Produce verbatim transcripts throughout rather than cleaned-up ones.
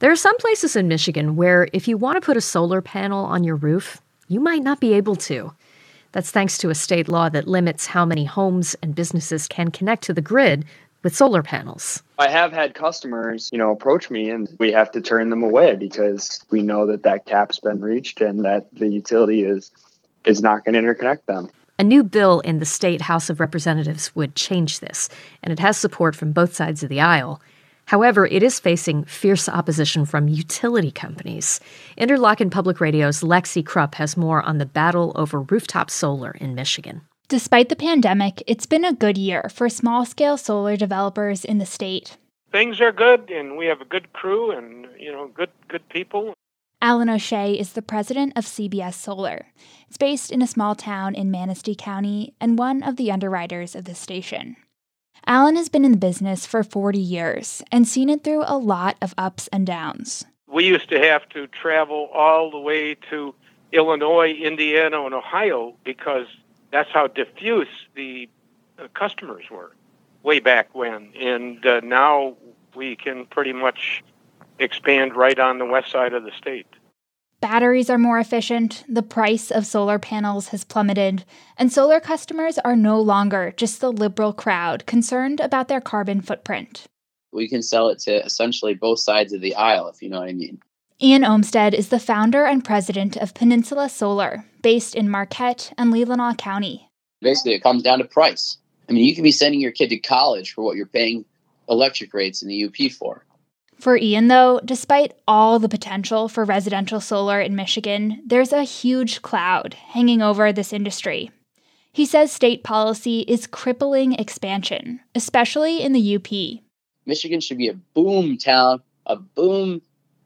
There are some places in Michigan where if you want to put a solar panel on your roof, you might not be able to. That's thanks to a state law that limits how many homes and businesses can connect to the grid with solar panels. I have had customers, you know, approach me and we have to turn them away because we know that that cap's been reached and that the utility is is not going to interconnect them. A new bill in the state House of Representatives would change this, and it has support from both sides of the aisle. However, it is facing fierce opposition from utility companies. Interlochen Public Radio's Lexi Krupp has more on the battle over rooftop solar in Michigan. Despite the pandemic, it's been a good year for small-scale solar developers in the state. Things are good, and we have a good crew and, you know, good good people. Alan O'Shea is the president of C B S Solar. It's based in a small town in Manistee County and one of the underwriters of the station. Alan has been in the business for forty years and seen it through a lot of ups and downs. We used to have to travel all the way to Illinois, Indiana, and Ohio because that's how diffuse the uh, customers were way back when. And uh, now we can pretty much expand right on the west side of the state. Batteries are more efficient, the price of solar panels has plummeted, and solar customers are no longer just the liberal crowd concerned about their carbon footprint. We can sell it to essentially both sides of the aisle, if you know what I mean. Ian Olmstead is the founder and president of Peninsula Solar, based in Marquette and Leelanau County. Basically, it comes down to price. I mean, you could be sending your kid to college for what you're paying electric rates in the U P for. For Ian, though, despite all the potential for residential solar in Michigan, there's a huge cloud hanging over this industry. He says state policy is crippling expansion, especially in the U P. Michigan should be a boom town, a boom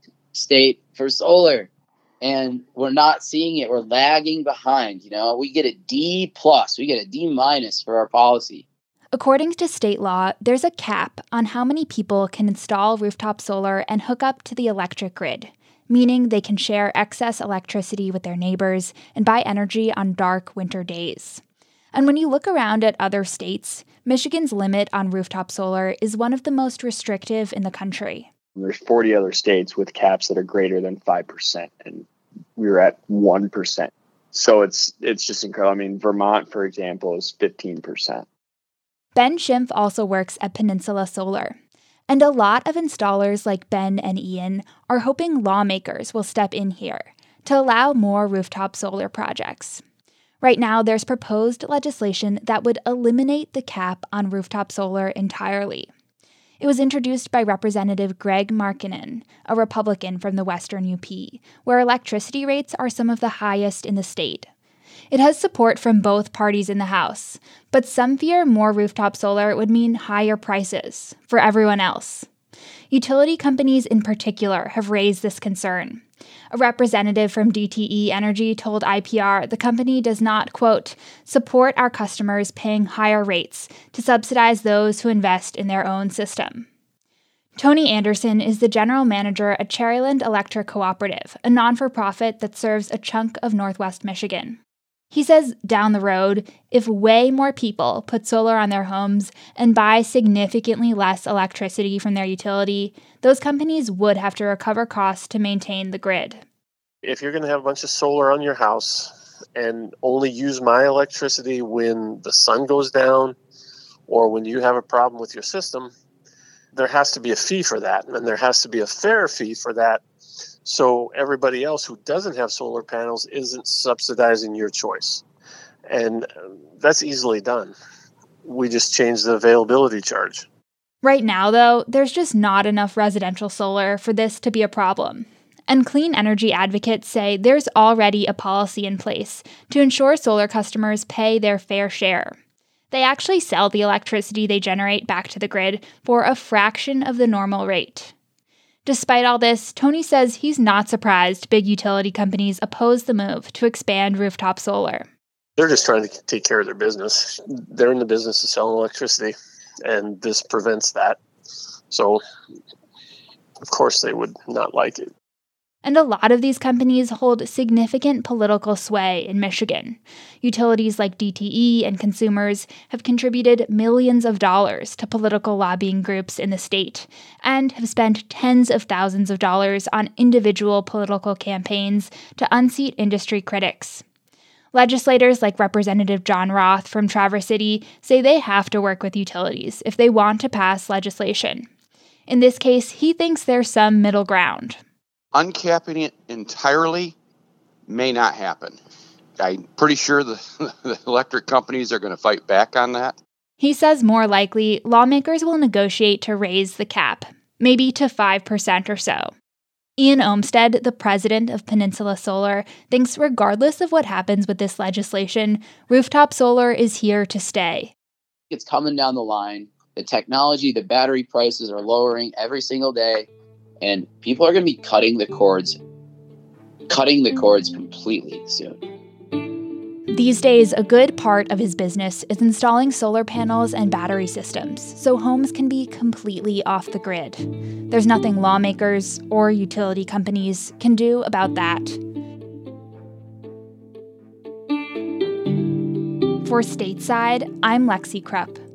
state for solar. And we're not seeing it. We're lagging behind. You know, we get a D plus, we get a D minus for our policy. According to state law, there's a cap on how many people can install rooftop solar and hook up to the electric grid, meaning they can share excess electricity with their neighbors and buy energy on dark winter days. And when you look around at other states, Michigan's limit on rooftop solar is one of the most restrictive in the country. There's forty other states with caps that are greater than five percent, and we're at one percent. So it's it's just incredible. I mean, Vermont, for example, is fifteen percent. Ben Schimpf also works at Peninsula Solar, and a lot of installers like Ben and Ian are hoping lawmakers will step in here to allow more rooftop solar projects. Right now, there's proposed legislation that would eliminate the cap on rooftop solar entirely. It was introduced by Representative Greg Markkanen, a Republican from the western U P, where electricity rates are some of the highest in the state. It has support from both parties in the House, but some fear more rooftop solar would mean higher prices for everyone else. Utility companies in particular have raised this concern. A representative from D T E Energy told I P R the company does not, quote, support our customers paying higher rates to subsidize those who invest in their own system. Tony Anderson is the general manager at Cherryland Electric Cooperative, a non-for-profit that serves a chunk of Northwest Michigan. He says down the road, if way more people put solar on their homes and buy significantly less electricity from their utility, those companies would have to recover costs to maintain the grid. If you're going to have a bunch of solar on your house and only use my electricity when the sun goes down or when you have a problem with your system, there has to be a fee for that, and there has to be a fair fee for that. So everybody else who doesn't have solar panels isn't subsidizing your choice. And that's easily done. We just change the availability charge. Right now, though, there's just not enough residential solar for this to be a problem. And clean energy advocates say there's already a policy in place to ensure solar customers pay their fair share. They actually sell the electricity they generate back to the grid for a fraction of the normal rate. Despite all this, Tony says he's not surprised big utility companies oppose the move to expand rooftop solar. They're just trying to take care of their business. They're in the business of selling electricity, and this prevents that. So, of course, they would not like it. And a lot of these companies hold significant political sway in Michigan. Utilities like D T E and Consumers have contributed millions of dollars to political lobbying groups in the state and have spent tens of thousands of dollars on individual political campaigns to unseat industry critics. Legislators like Representative John Roth from Traverse City say they have to work with utilities if they want to pass legislation. In this case, he thinks there's some middle ground. Uncapping it entirely may not happen. I'm pretty sure the, the electric companies are going to fight back on that. He says more likely, lawmakers will negotiate to raise the cap, maybe to five percent or so. Ian Olmstead, the president of Peninsula Solar, thinks regardless of what happens with this legislation, rooftop solar is here to stay. It's coming down the line. The technology, the battery prices are lowering every single day. And people are going to be cutting the cords, cutting the cords completely soon. These days, a good part of his business is installing solar panels and battery systems, so homes can be completely off the grid. There's nothing lawmakers or utility companies can do about that. For Stateside, I'm Lexi Krupp.